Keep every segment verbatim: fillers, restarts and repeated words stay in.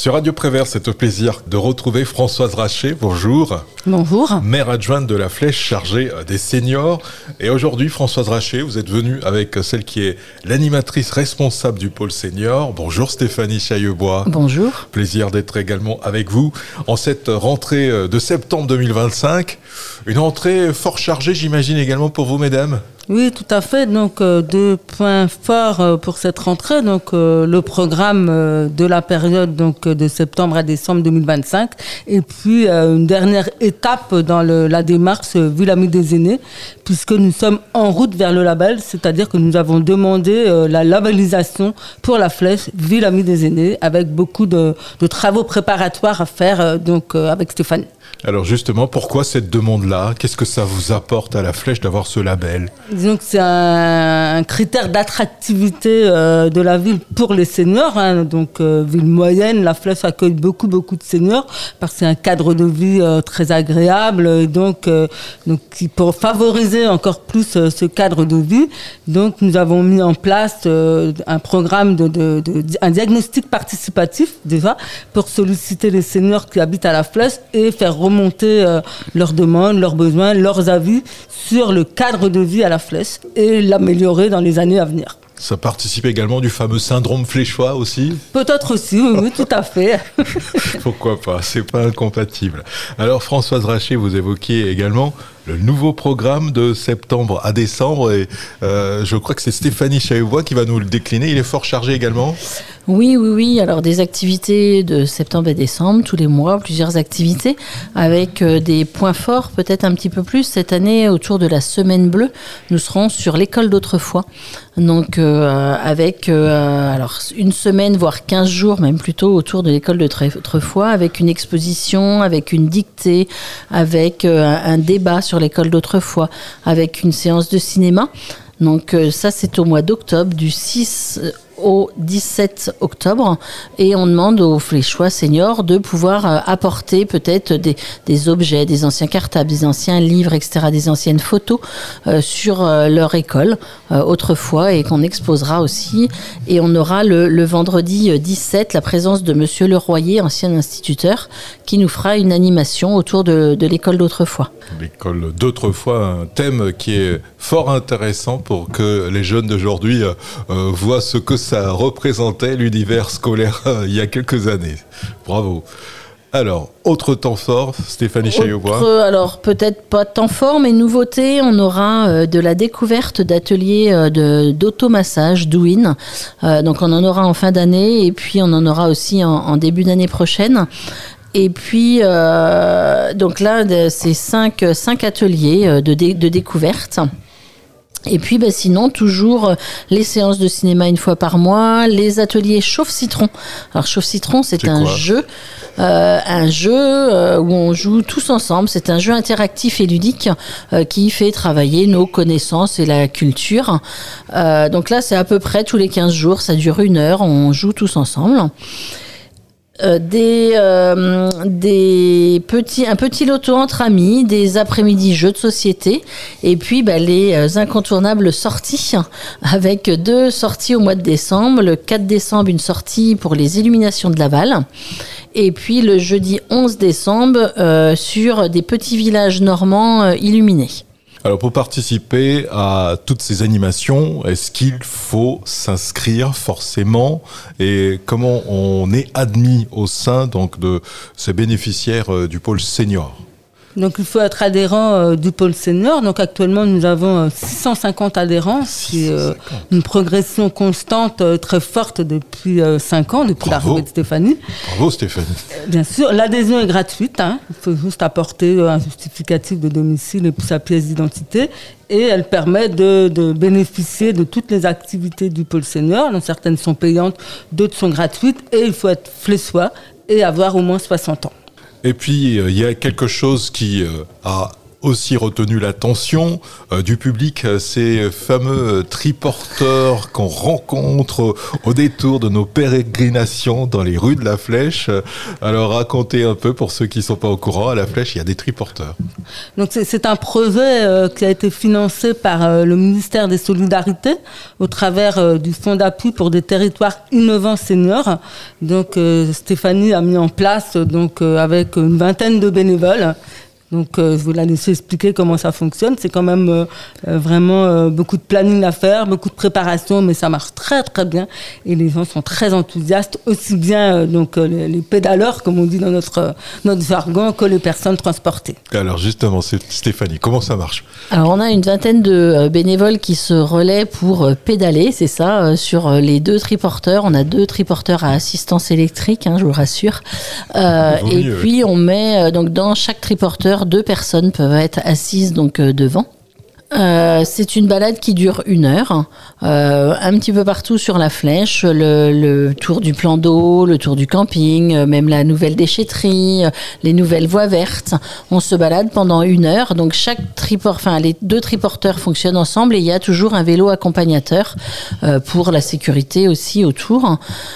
Sur Radio Prévert, c'est au plaisir de retrouver Françoise Racher. Bonjour. Bonjour. Maire adjointe de la Flèche chargée des seniors. Et aujourd'hui, Françoise Racher, vous êtes venue avec celle qui est l'animatrice responsable du pôle senior. Bonjour Stéphanie Chaillebois. Bonjour. Plaisir d'être également avec vous en cette rentrée de septembre deux mille vingt-cinq. Une rentrée fort chargée, j'imagine, également pour vous, mesdames. Oui, tout à fait. Donc, euh, deux points forts euh, pour cette rentrée. Donc, euh, le programme euh, de la période donc de septembre à décembre deux mille vingt-cinq, et puis euh, une dernière étape dans le, la démarche euh, Ville Amie des Aînés, puisque nous sommes en route vers le label, c'est-à-dire que nous avons demandé euh, la labellisation pour la Flèche Ville Amie des Aînés, avec beaucoup de, de travaux préparatoires à faire euh, donc euh, avec Stéphanie. Alors justement, pourquoi cette demande-là ? Qu'est-ce que ça vous apporte à la Flèche d'avoir ce label ? Disons que c'est un, un critère d'attractivité euh, de la ville pour les seniors. Hein. Donc, euh, ville moyenne, la Flèche accueille beaucoup, beaucoup de seniors parce que c'est un cadre de vie euh, très agréable. Et donc, euh, donc, pour favoriser encore plus euh, ce cadre de vie, donc nous avons mis en place euh, un programme, de, de, de, un diagnostic participatif déjà pour solliciter les seniors qui habitent à la Flèche et faire remonter euh, leurs demandes, leurs besoins, leurs avis sur le cadre de vie à la Flèche et l'améliorer dans les années à venir. Ça participe également du fameux syndrome fléchois aussi ? Peut-être aussi, oui, oui, tout à fait. Pourquoi pas, c'est pas incompatible. Alors Françoise Racher, vous évoquiez également le nouveau programme de septembre à décembre et euh, je crois que c'est Stéphanie Chaillebois qui va nous le décliner. Il est fort chargé également ? Oui, oui, oui. Alors des activités de septembre et décembre, tous les mois, plusieurs activités avec euh, des points forts, peut-être un petit peu plus. Cette année, autour de la Semaine Bleue, nous serons sur l'école d'autrefois. Donc euh, avec euh, alors une semaine, voire quinze jours, même plutôt, autour de l'école d'autrefois, avec une exposition, avec une dictée, avec euh, un débat sur l'école d'autrefois, avec une séance de cinéma. Donc euh, ça, c'est au mois d'octobre, du six au dix-sept octobre, et on demande aux fléchois seniors de pouvoir euh, apporter peut-être des, des objets, des anciens cartables, des anciens livres, et cetera, des anciennes photos euh, sur euh, leur école euh, autrefois, et qu'on exposera aussi. Et on aura le, le vendredi dix-sept la présence de Monsieur Leroyer, ancien instituteur, qui nous fera une animation autour de, de l'école d'autrefois. L'école d'autrefois, un thème qui est fort intéressant pour que les jeunes d'aujourd'hui euh, euh, voient ce que ça représentait l'univers scolaire euh, il y a quelques années. Bravo. Alors, autre temps fort, Stéphanie Chaillebois. Alors, peut-être pas temps fort, mais nouveauté, on aura euh, de la découverte d'ateliers euh, de, d'automassage, douine. Euh, donc, on en aura en fin d'année et puis on en aura aussi en, en début d'année prochaine. Et puis, euh, donc là, c'est cinq, cinq ateliers de, dé, de découverte. Et puis, bah, sinon, toujours les séances de cinéma une fois par mois, les ateliers Chauffe-Citron. Alors, Chauffe-Citron, c'est, c'est un quoi jeu, euh, un jeu euh, où on joue tous ensemble. C'est un jeu interactif et ludique euh, qui fait travailler nos connaissances et la culture. Euh, donc là, c'est à peu près tous les quinze jours. Ça dure une heure. On joue tous ensemble. Euh, des, euh, des petits, un petit loto entre amis, des après-midi jeux de société, et puis bah, les euh, incontournables sorties, avec deux sorties au mois de décembre. Le quatre décembre, une sortie pour les illuminations de Laval, et puis le jeudi onze décembre, euh, sur des petits villages normands euh, illuminés. Alors pour participer à toutes ces animations, est-ce qu'il faut s'inscrire forcément et comment on est admis au sein donc de ces bénéficiaires du pôle senior ? Donc il faut être adhérent euh, du pôle senior. Donc actuellement nous avons euh, six cent cinquante adhérents, c'est euh, une progression constante euh, très forte depuis euh, cinq ans, depuis Bravo. l'arrivée de Stéphanie. Bravo Stéphanie. Euh, bien sûr, l'adhésion est gratuite, hein. Il faut juste apporter euh, un justificatif de domicile et puis sa pièce d'identité. Et elle permet de, de bénéficier de toutes les activités du pôle senior. Donc certaines sont payantes, d'autres sont gratuites. Et il faut être fléchois et avoir au moins soixante ans. Et puis, il euh, y a quelque chose qui euh, a aussi retenu l'attention euh, du public, ces fameux triporteurs qu'on rencontre au détour de nos pérégrinations dans les rues de la Flèche. Alors racontez un peu pour ceux qui ne sont pas au courant, à la Flèche, il y a des triporteurs. Donc c'est, c'est un projet euh, qui a été financé par euh, le ministère des Solidarités au travers euh, du Fonds d'appui pour des territoires innovants seniors. Donc euh, Stéphanie a mis en place euh, donc euh, avec une vingtaine de bénévoles. Donc, euh, je vais la laisser expliquer comment ça fonctionne. C'est quand même euh, euh, vraiment euh, beaucoup de planning à faire, beaucoup de préparation, mais ça marche très très bien. Et les gens sont très enthousiastes, aussi bien euh, donc euh, les, les pédaleurs, comme on dit dans notre euh, notre jargon, que les personnes transportées. Alors justement, c'est Stéphanie, comment ça marche ? Alors, on a une vingtaine de euh, bénévoles qui se relaient pour euh, pédaler, c'est ça, euh, sur euh, les deux triporteurs. On a deux triporteurs à assistance électrique, hein, je vous rassure. Euh, et mieux, puis, ouais. on met euh, donc dans chaque triporteur deux personnes peuvent être assises donc euh, devant. Euh, c'est une balade qui dure une heure, euh, un petit peu partout sur la Flèche, le, le tour du plan d'eau, le tour du camping, euh, même la nouvelle déchetterie, euh, les nouvelles voies vertes. On se balade pendant une heure, donc chaque triport, enfin les deux triporteurs fonctionnent ensemble et il y a toujours un vélo accompagnateur euh, pour la sécurité aussi autour.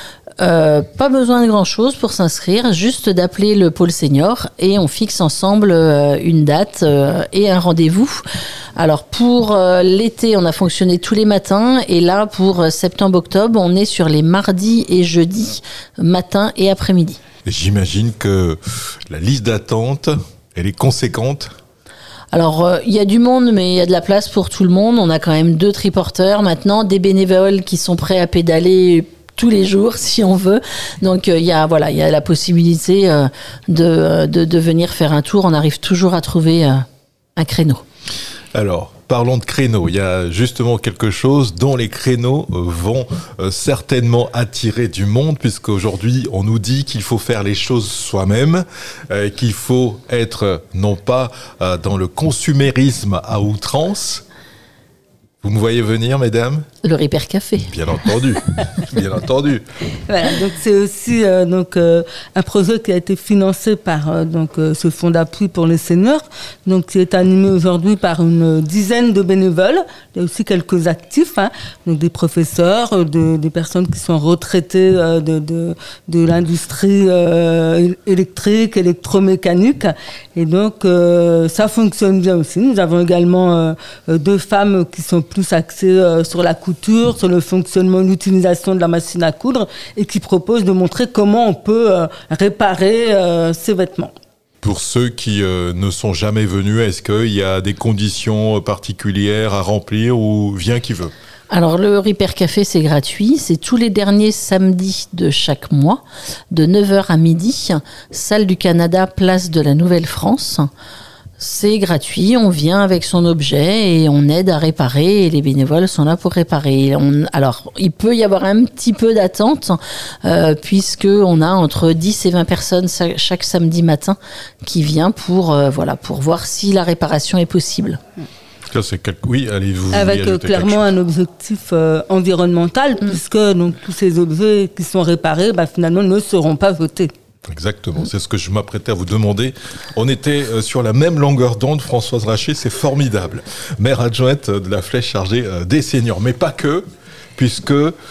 Euh, pas besoin de grand chose pour s'inscrire, juste d'appeler le pôle senior et on fixe ensemble euh, une date euh, et un rendez-vous. Alors pour euh, l'été, on a fonctionné tous les matins et là pour euh, septembre-octobre, on est sur les mardis et jeudis, matin et après-midi. J'imagine que la liste d'attente, elle est conséquente. Alors, il euh, y a du monde, mais il y a de la place pour tout le monde. On a quand même deux triporteurs maintenant, des bénévoles qui sont prêts à pédaler tous les jours si on veut. Donc il euh, y a voilà, il y a la possibilité euh, de, de de venir faire un tour. On arrive toujours à trouver euh, un créneau. Alors, parlons de créneaux. Il y a justement quelque chose dont les créneaux vont euh, certainement attirer du monde, puisqu'aujourd'hui, on nous dit qu'il faut faire les choses soi-même, euh, qu'il faut être non pas euh, dans le consumérisme à outrance. Vous me voyez venir, mesdames ? Le Ripper Café. Bien entendu, bien entendu. Voilà, donc c'est aussi euh, donc euh, un projet qui a été financé par euh, donc euh, ce fonds d'appui pour les seniors, donc qui est animé aujourd'hui par une dizaine de bénévoles. Il y a aussi quelques actifs, hein, donc des professeurs, de, des personnes qui sont retraitées euh, de, de de l'industrie euh, électrique, électromécanique, et donc euh, ça fonctionne bien aussi. Nous avons également euh, deux femmes qui sont plus axées euh, sur la couture, sur le fonctionnement, l'utilisation de la machine à coudre, et qui proposent de montrer comment on peut euh, réparer euh, ces vêtements. Pour ceux qui euh, ne sont jamais venus, est-ce qu'il y a des conditions particulières à remplir ou vient qui veut ? Alors le Ripper Café, c'est gratuit, c'est tous les derniers samedis de chaque mois, de neuf heures à midi, salle du Canada, place de la Nouvelle-France. C'est gratuit, on vient avec son objet et on aide à réparer et les bénévoles sont là pour réparer. On, alors, il peut y avoir un petit peu d'attente euh, puisqu'on a entre dix et vingt personnes chaque samedi matin qui vient pour, euh, voilà, pour voir si la réparation est possible. Ça, c'est quelque... Oui, allez-vous. Avec euh, clairement un objectif euh, environnemental, mmh. puisque donc, tous ces objets qui sont réparés, bah, finalement, ne seront pas votés. Exactement, c'est ce que je m'apprêtais à vous demander. On était sur la même longueur d'onde, Françoise Racher, c'est formidable. Maire adjointe de la Flèche chargée des seniors, mais pas que, puisque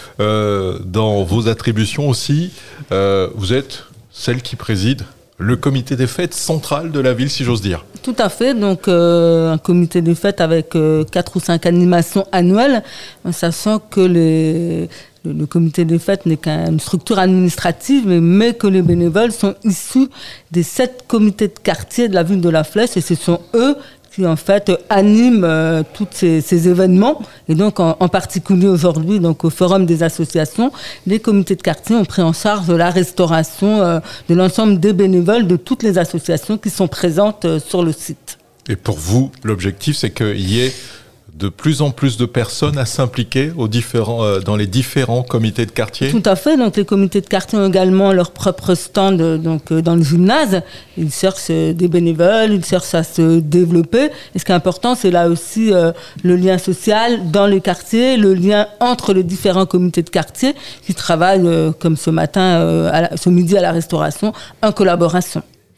euh, dans vos attributions aussi, euh, vous êtes celle qui préside le comité des fêtes central de la ville, si j'ose dire. Tout à fait, donc euh, un comité des fêtes avec euh, quatre ou cinq animations annuelles, sachant que les... le comité des fêtes n'est qu'une structure administrative, mais, mais que les bénévoles sont issus des sept comités de quartier de la ville de la Flèche, et ce sont eux qui en fait animent euh, tous ces, ces événements. Et donc en, en particulier aujourd'hui, donc au Forum des associations, les comités de quartier ont pris en charge la restauration euh, de l'ensemble des bénévoles de toutes les associations qui sont présentes euh, sur le site. Et pour vous, l'objectif, c'est qu'il y ait de plus en plus de personnes à s'impliquer aux différents, euh, dans les différents comités de quartier ? Tout à fait. Donc, les comités de quartier ont également leur propre stand donc, euh, dans le gymnase. Ils cherchent euh, des bénévoles, ils cherchent à se développer. Et ce qui est important, c'est là aussi euh, le lien social dans les quartiers, le lien entre les différents comités de quartier qui travaillent, euh, comme ce matin, euh, à la, ce midi à la restauration, en collaboration.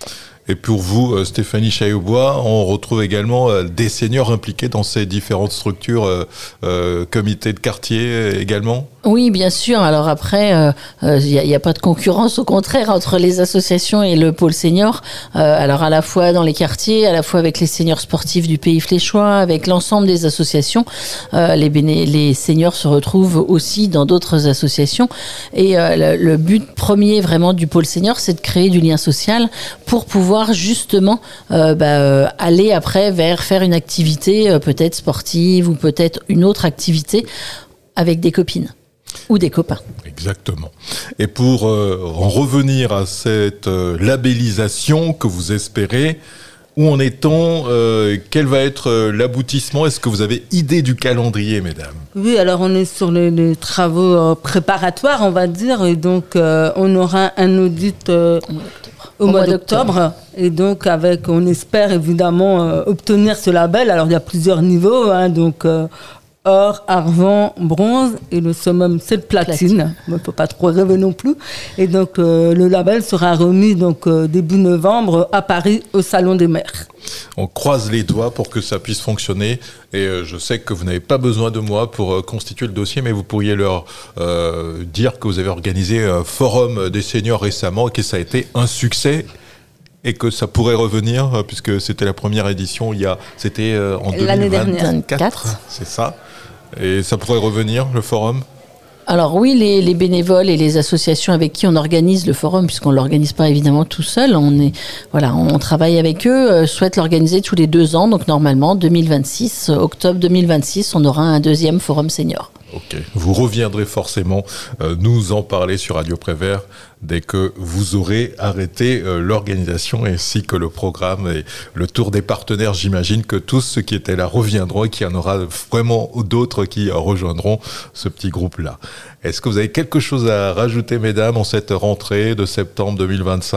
Et pour vous, Stéphanie Chaillebois, on retrouve également des seniors impliqués dans ces différentes structures, euh, euh, comités de quartier également ? Oui, bien sûr. Alors après, il euh, n'y euh, a, a pas de concurrence, au contraire, entre les associations et le pôle senior. Euh, alors à la fois dans les quartiers, à la fois avec les seniors sportifs du Pays Fléchois, avec l'ensemble des associations. Euh, les, béné- les seniors se retrouvent aussi dans d'autres associations. Et euh, le, le but premier vraiment du pôle senior, c'est de créer du lien social pour pouvoir justement euh, bah, euh, aller après vers faire une activité euh, peut-être sportive ou peut-être une autre activité avec des copines ou des copains. Exactement. Et pour euh, en revenir à cette euh, labellisation que vous espérez, où en est-on euh, Quel va être euh, l'aboutissement ? Est-ce que vous avez idée du calendrier, mesdames ? Oui, alors on est sur les, les travaux euh, préparatoires, on va dire, et donc euh, on aura un audit euh, au, au mois d'octobre. d'octobre. Et donc, avec, on espère évidemment euh, obtenir ce label. Alors, il y a plusieurs niveaux, hein, donc euh, or, argent, bronze, et le summum, c'est le platine. Il ne faut pas trop rêver non plus. Et donc, euh, le label sera remis donc, euh, début novembre à Paris, au Salon des maires. On croise les doigts pour que ça puisse fonctionner. Et euh, je sais que vous n'avez pas besoin de moi pour euh, constituer le dossier, mais vous pourriez leur euh, dire que vous avez organisé un forum des seniors récemment et que ça a été un succès. Et que ça pourrait revenir, puisque c'était la première édition, il y a, c'était euh, en L'année deux mille vingt-quatre, dernière. C'est ça. Et ça pourrait revenir, le forum ? Alors oui, les, les bénévoles et les associations avec qui on organise le forum, puisqu'on ne l'organise pas évidemment tout seul, on, est, voilà, on travaille avec eux, euh, souhaitent l'organiser tous les deux ans. Donc normalement, deux mille vingt-six, octobre deux mille vingt-six, on aura un deuxième forum senior. Ok, vous reviendrez forcément euh, nous en parler sur Radio Prévert dès que vous aurez arrêté euh, l'organisation ainsi que le programme et le tour des partenaires. J'imagine que tous ceux qui étaient là reviendront et qu'il y en aura vraiment d'autres qui rejoindront ce petit groupe-là. Est-ce que vous avez quelque chose à rajouter, mesdames, en cette rentrée de septembre deux mille vingt-cinq ?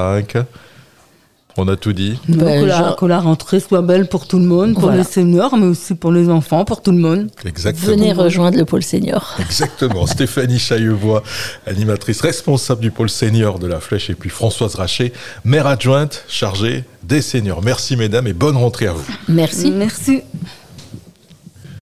On a tout dit. Donc, Ben, que, la, je... que la rentrée soit belle pour tout le monde, pour voilà. les seniors, mais aussi pour les enfants, pour tout le monde. Exactement. Venez rejoindre le pôle senior. Exactement. Stéphanie Chaillebois, animatrice responsable du pôle senior de la Flèche, et puis Françoise Raché, maire adjointe chargée des seniors. Merci mesdames et bonne rentrée à vous. Merci. Merci.